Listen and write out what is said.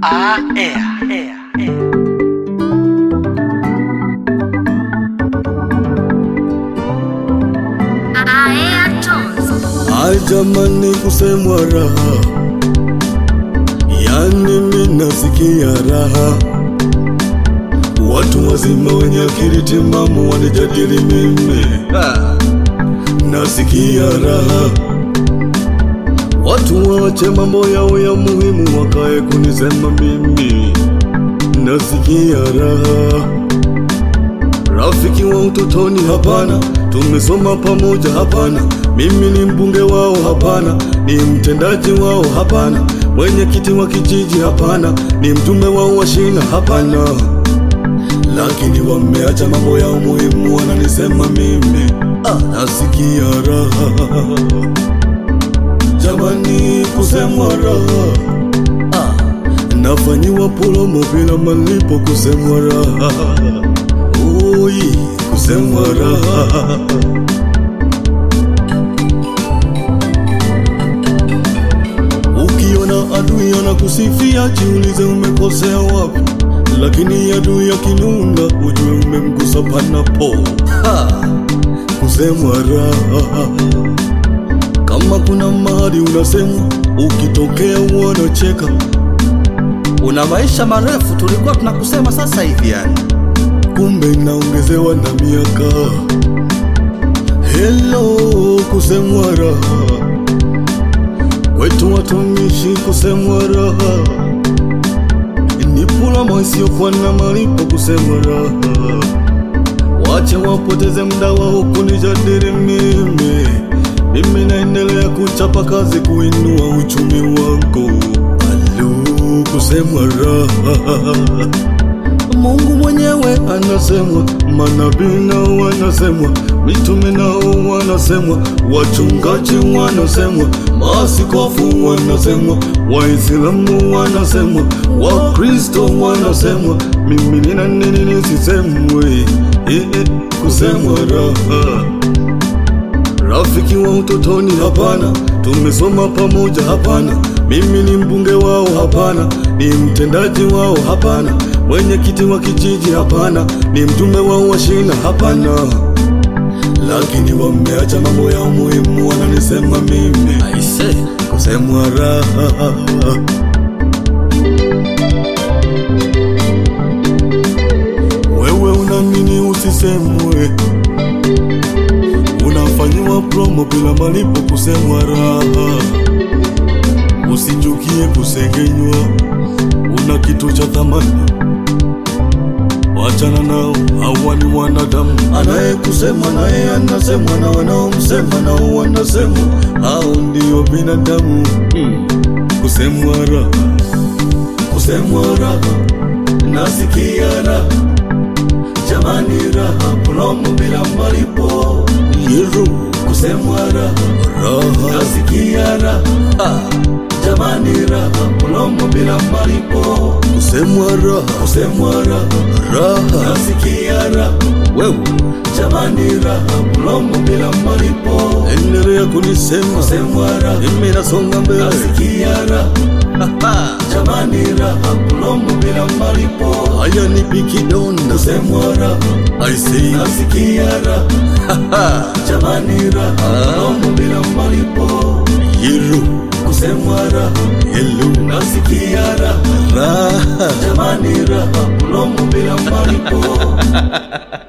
Jamani kusemwa raha, yani mimi nasikia raha. Watu wazima wenye akili timamu wanijadili mimi, nasikia raha. Watu waache mambo yao ya muhimu wakae kunisema mimi, nasikia raha. Rafiki wa utotoni hapana, tumesoma pamoja hapana, mimi ni mbunge wao hapana, ni mtendaji wao hapana, mwenyekiti wa kijiji hapana, ni mtume wao wa shina hapana. Lakini wameacha mambo yao muhimu wananisema mimi, nasikia raha. Jamani kusemwa raha, nafanyiwa promo bila malipo kusemwa raha. Kusemwa raha. Ukiona adui anakusifia jiulize umekosea wapi, lakini adui akinuna ujue umemgusa panapo. Kusemwa raha. Kama kuna mahali unasemwa, ukitokea wanacheka. Una maisha marefu tulikuwa tunakusema sasa hivi yani. Kumbe inaongezewa na miaka. Hello kusemwa raha. Kwetu watumishi kusemwa raha. Ni pulamo isiyokuwa na malipo kusemwa raha. Wache wapoteze muda wao kunijadili mimi. Mimi naendelea kuchapa kazi kuinua uchumi wangu. Kusemwa raha. Mungu mwenyewe anasemwa, manabii nao wanasemwa, mitume nao wanasemwa, wachungaji wanasemwa, maaskofu wanasemwa, Waislamu wanasemwa, Wakristo wanasemwa. Mimi nina nini nisisemwe? Kusemwa raha. Rafiki wa utotoni hapana, tumesoma pamoja hapana, mimi ni mbunge wao hapana, ni mtendaji wao hapana, mwenyekiti wa kijiji hapana, ni mtume wao wa shina hapana. Lakini wameacha mambo yao muhimu wananisema mimi, kusemwa raha. Wewe una nini usisemwe? Unafanyiwa promo bila malipo kusemwa raha. Usichukie kusengenywa, una kitu cha thamani, wachana nao, hawa ni wanadamu. Anayekusema naye anasemwa, na wanaomsema nao wanasemwa, hao ndio binadamu. Kusemwa raha. Kusemwa raha. Nasikia raha. Jamani raha, promo bila malipo. Kusemwa raha. Nasikia raha. Jamani raha, promo bila malipo. Kusemwa raha. Kusemwa raha. Nasikia raha. Jamani raha, promo bila malipo. Endelea kunisema. Kusemwa raha. Mimi nasonga mbele. Nasikia raha. Jamani raha, promo bila malipo. Haya nipi kidonda. Kusemwa raha. Nasikia raha. Jamani raha, promo bila malipo. Kusemwa raha. Nasikia raha. Jamani raha, promo bila malipo.